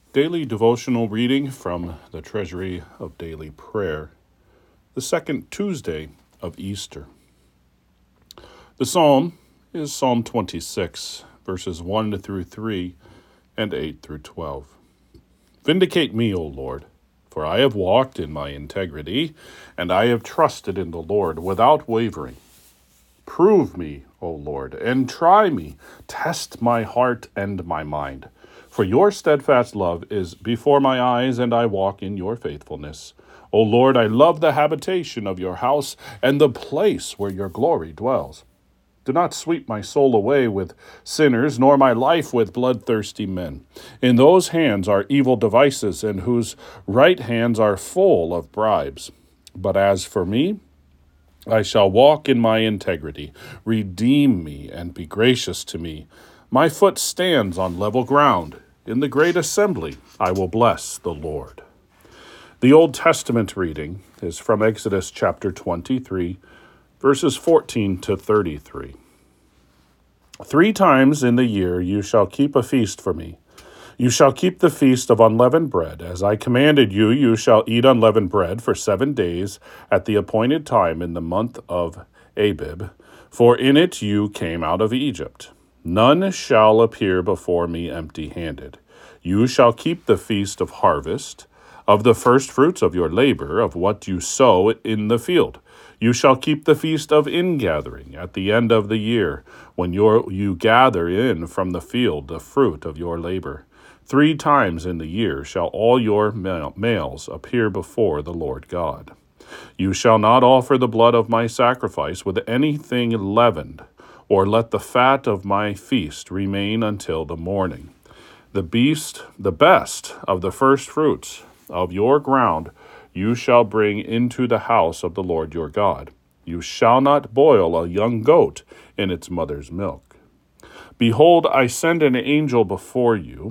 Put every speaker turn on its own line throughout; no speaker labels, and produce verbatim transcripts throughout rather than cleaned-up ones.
Daily devotional reading from the Treasury of Daily Prayer, the second Tuesday of Easter. The psalm is Psalm twenty-six, verses one through three and eight through twelve. Vindicate me, O Lord, for I have walked in my integrity, and I have trusted in the Lord without wavering. Prove me, O Lord, and try me. Test my heart and my mind. For your steadfast love is before my eyes, and I walk in your faithfulness. O Lord, I love the habitation of your house and the place where your glory dwells. Do not sweep my soul away with sinners, nor my life with bloodthirsty men. In those hands are evil devices, and whose right hands are full of bribes. But as for me, I shall walk in my integrity. Redeem me and be gracious to me. My foot stands on level ground. In the great assembly, I will bless the Lord. The Old Testament reading is from Exodus chapter twenty-three, verses fourteen to thirty-three. Three times in the year you shall keep a feast for me. You shall keep the feast of unleavened bread. As I commanded you, you shall eat unleavened bread for seven days at the appointed time in the month of Abib, for in it you came out of Egypt. None shall appear before me empty-handed. You shall keep the feast of harvest, of the firstfruits of your labor, of what you sow in the field. You shall keep the feast of ingathering at the end of the year, when you're, you gather in from the field the fruit of your labor. Three times in the year shall all your males appear before the Lord God. You shall not offer the blood of my sacrifice with anything leavened, or let the fat of my feast remain until the morning. The beast, the best of the first fruits of your ground, you shall bring into the house of the Lord your God. You shall not boil a young goat in its mother's milk. Behold, I send an angel before you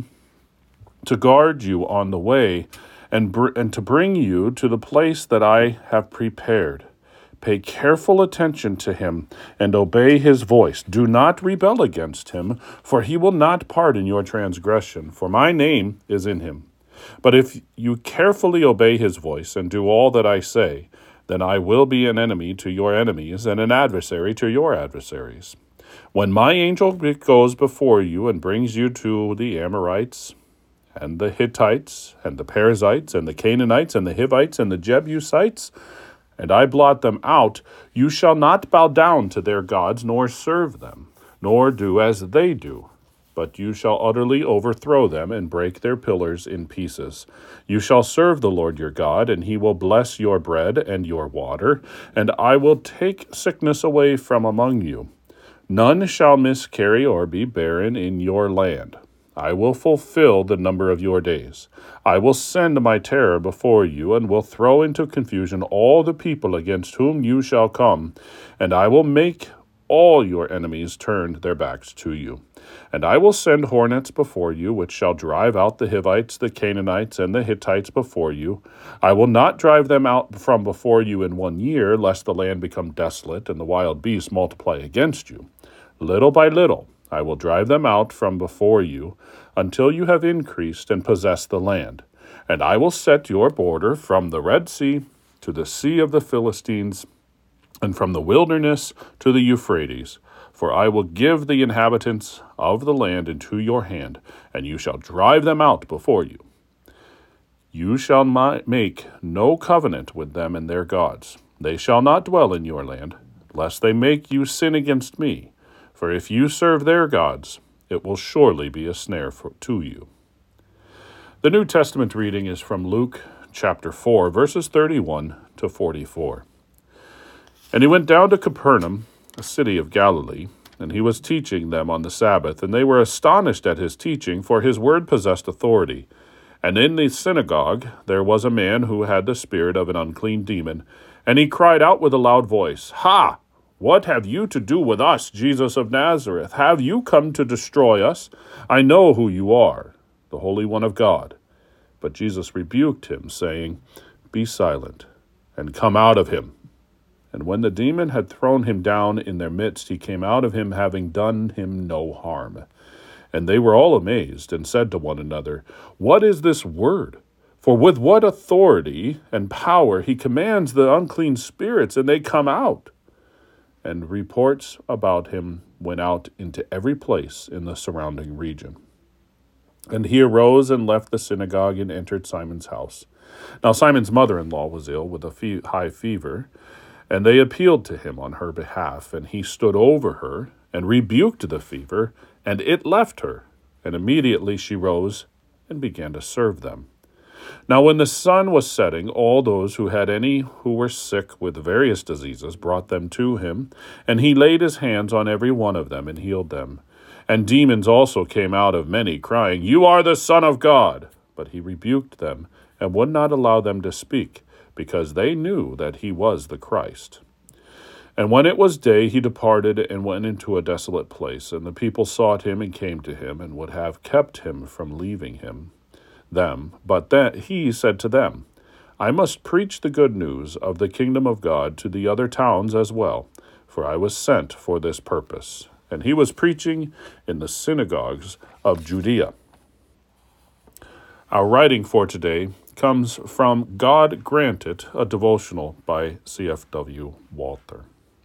to guard you on the way and, br- and to bring you to the place that I have prepared. Pay careful attention to him and obey his voice. Do not rebel against him, for he will not pardon your transgression, for my name is in him. But if you carefully obey his voice and do all that I say, then I will be an enemy to your enemies and an adversary to your adversaries. When my angel goes before you and brings you to the Amorites, and the Hittites, and the Perizzites, and the Canaanites, and the Hivites, and the Jebusites, and I blot them out, you shall not bow down to their gods, nor serve them, nor do as they do. But you shall utterly overthrow them and break their pillars in pieces. You shall serve the Lord your God, and he will bless your bread and your water, and I will take sickness away from among you. None shall miscarry or be barren in your land. I will fulfill the number of your days. I will send my terror before you, and will throw into confusion all the people against whom you shall come, and I will make all your enemies turn their backs to you. And I will send hornets before you, which shall drive out the Hivites, the Canaanites, and the Hittites before you. I will not drive them out from before you in one year, lest the land become desolate, and the wild beasts multiply against you. Little by little I will drive them out from before you, until you have increased and possessed the land. And I will set your border from the Red Sea to the Sea of the Philistines, and from the wilderness to the Euphrates. For I will give the inhabitants of the land into your hand, and you shall drive them out before you. You shall not make no covenant with them and their gods. They shall not dwell in your land, lest they make you sin against me. For if you serve their gods, it will surely be a snare for, to you. The New Testament reading is from Luke chapter four, verses thirty-one to forty-four. And he went down to Capernaum, a city of Galilee, and he was teaching them on the Sabbath, and they were astonished at his teaching, for his word possessed authority. And in the synagogue there was a man who had the spirit of an unclean demon, and he cried out with a loud voice, Ha! What have you to do with us, Jesus of Nazareth? Have you come to destroy us? I know who you are, the Holy One of God. But Jesus rebuked him, saying, Be silent, and come out of him. And when the demon had thrown him down in their midst, he came out of him, having done him no harm. And they were all amazed, and said to one another, "What is this word? For with what authority and power he commands the unclean spirits, and they come out." And reports about him went out into every place in the surrounding region. And he arose and left the synagogue and entered Simon's house. Now Simon's mother-in-law was ill with a fe- high fever, and they appealed to him on her behalf. And he stood over her and rebuked the fever, and it left her. And immediately she rose and began to serve them. Now when the sun was setting, all those who had any who were sick with various diseases brought them to him, and he laid his hands on every one of them and healed them. And demons also came out of many, crying, "You are the Son of God." But he rebuked them, and would not allow them to speak, because they knew that he was the Christ. And when it was day, he departed and went into a desolate place. And the people sought him and came to him, and would have kept him from leaving him, them. But that he said to them, "I must preach the good news of the kingdom of God to the other towns as well, for I was sent for this purpose." And he was preaching in the synagogues of Judea. Our writing for today comes from God Grant It, a devotional by C F W Walther.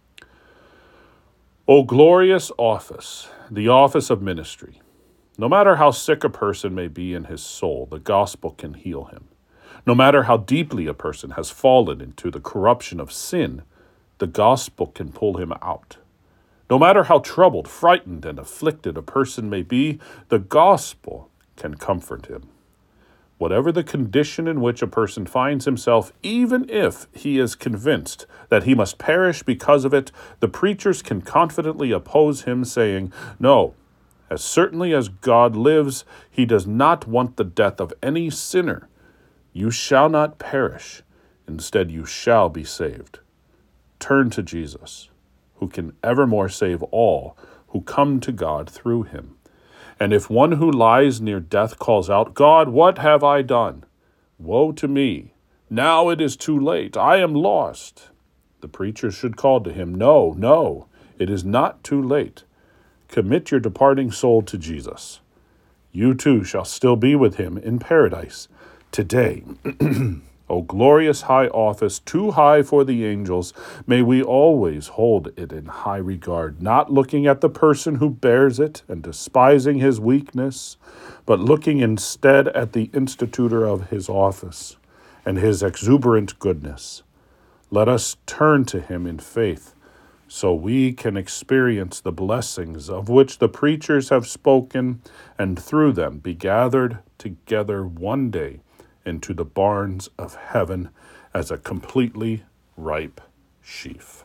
O glorious office, the office of ministry. No matter how sick a person may be in his soul, the gospel can heal him. No matter how deeply a person has fallen into the corruption of sin, the gospel can pull him out. No matter how troubled, frightened, and afflicted a person may be, the gospel can comfort him. Whatever the condition in which a person finds himself, even if he is convinced that he must perish because of it, the preachers can confidently oppose him, saying, "No, as certainly as God lives, he does not want the death of any sinner. You shall not perish. Instead, you shall be saved." Turn to Jesus, who can evermore save all who come to God through him. And if one who lies near death calls out, "God, what have I done? Woe to me! Now it is too late. I am lost." The preacher should call to him, "No, no, it is not too late. Commit your departing soul to Jesus. You too shall still be with him in paradise today." O glorious high office, too high for the angels, may we always hold it in high regard, not looking at the person who bears it and despising his weakness, but looking instead at the institutor of his office and his exuberant goodness. Let us turn to him in faith, so we can experience the blessings of which the preachers have spoken, and through them be gathered together one day into the barns of heaven as a completely ripe sheaf.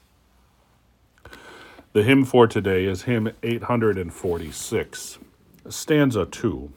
The hymn for today is hymn eight forty-six, stanza two.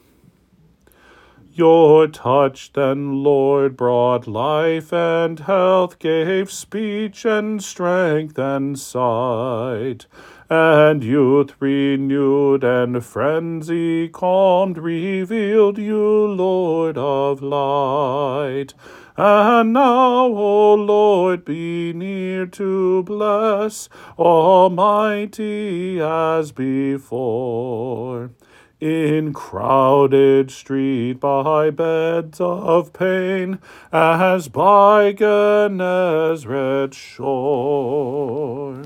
Your touch then, Lord, brought life and health, gave speech and strength and sight, and youth renewed and frenzy calmed, revealed you, Lord of light. And now, O Lord, be near to bless, almighty as before. In crowded street, by beds of pain, as by Gennesaret's shore.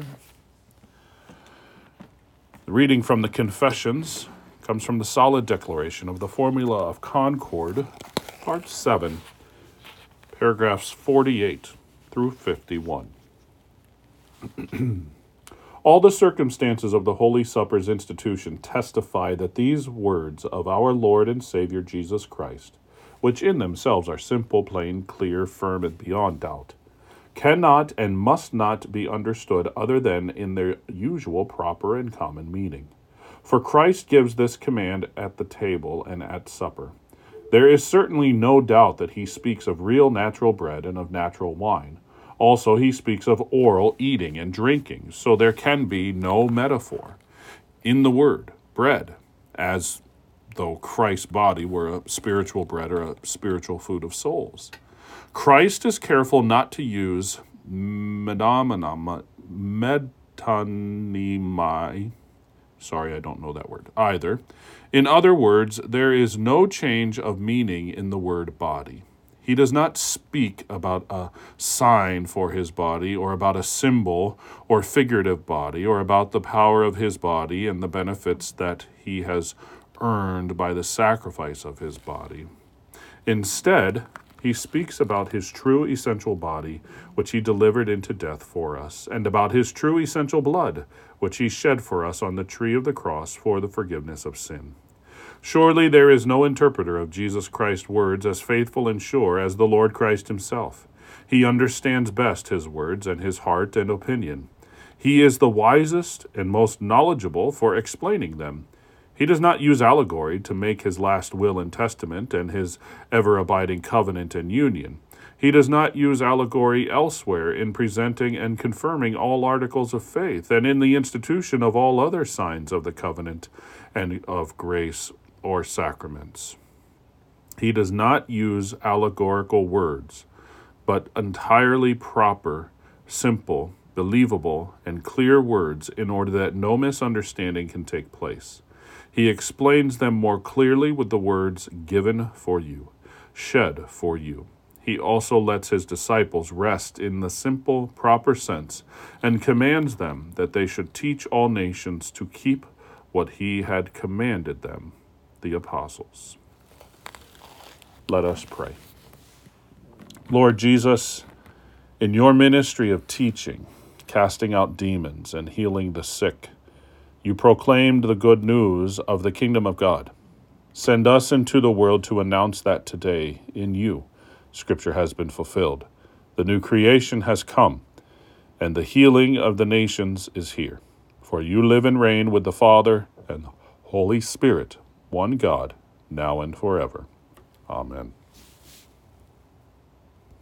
The reading from the Confessions comes from the Solid Declaration of the Formula of Concord, Part seven, paragraphs forty-eight through fifty-one. All the circumstances of the Holy Supper's institution testify that these words of our Lord and Savior Jesus Christ, which in themselves are simple, plain, clear, firm, and beyond doubt, cannot and must not be understood other than in their usual, proper, and common meaning. For Christ gives this command at the table and at supper. There is certainly no doubt that he speaks of real natural bread and of natural wine. Also, he speaks of oral eating and drinking, so there can be no metaphor in the word bread, as though Christ's body were a spiritual bread or a spiritual food of souls. Christ is careful not to use metonymai, Sorry, I don't know that word. Either. In other words, there is no change of meaning in the word body. He does not speak about a sign for his body, or about a symbol or figurative body, or about the power of his body and the benefits that he has earned by the sacrifice of his body. Instead, he speaks about his true essential body, which he delivered into death for us, and about his true essential blood, which he shed for us on the tree of the cross for the forgiveness of sin. Surely there is no interpreter of Jesus Christ's words as faithful and sure as the Lord Christ himself. He understands best his words and his heart and opinion. He is the wisest and most knowledgeable for explaining them. He does not use allegory to make his last will and testament and his ever-abiding covenant and union. He does not use allegory elsewhere in presenting and confirming all articles of faith and in the institution of all other signs of the covenant and of grace or sacraments. He does not use allegorical words, but entirely proper, simple, believable, and clear words in order that no misunderstanding can take place. He explains them more clearly with the words given for you, shed for you. He also lets his disciples rest in the simple, proper sense and commands them that they should teach all nations to keep what he had commanded them, the apostles. Let us pray. Lord Jesus, in your ministry of teaching, casting out demons, and healing the sick, you proclaimed the good news of the kingdom of God. Send us into the world to announce that today, in you, Scripture has been fulfilled. The new creation has come, and the healing of the nations is here. For you live and reign with the Father and Holy Spirit, one God, now and forever. Amen.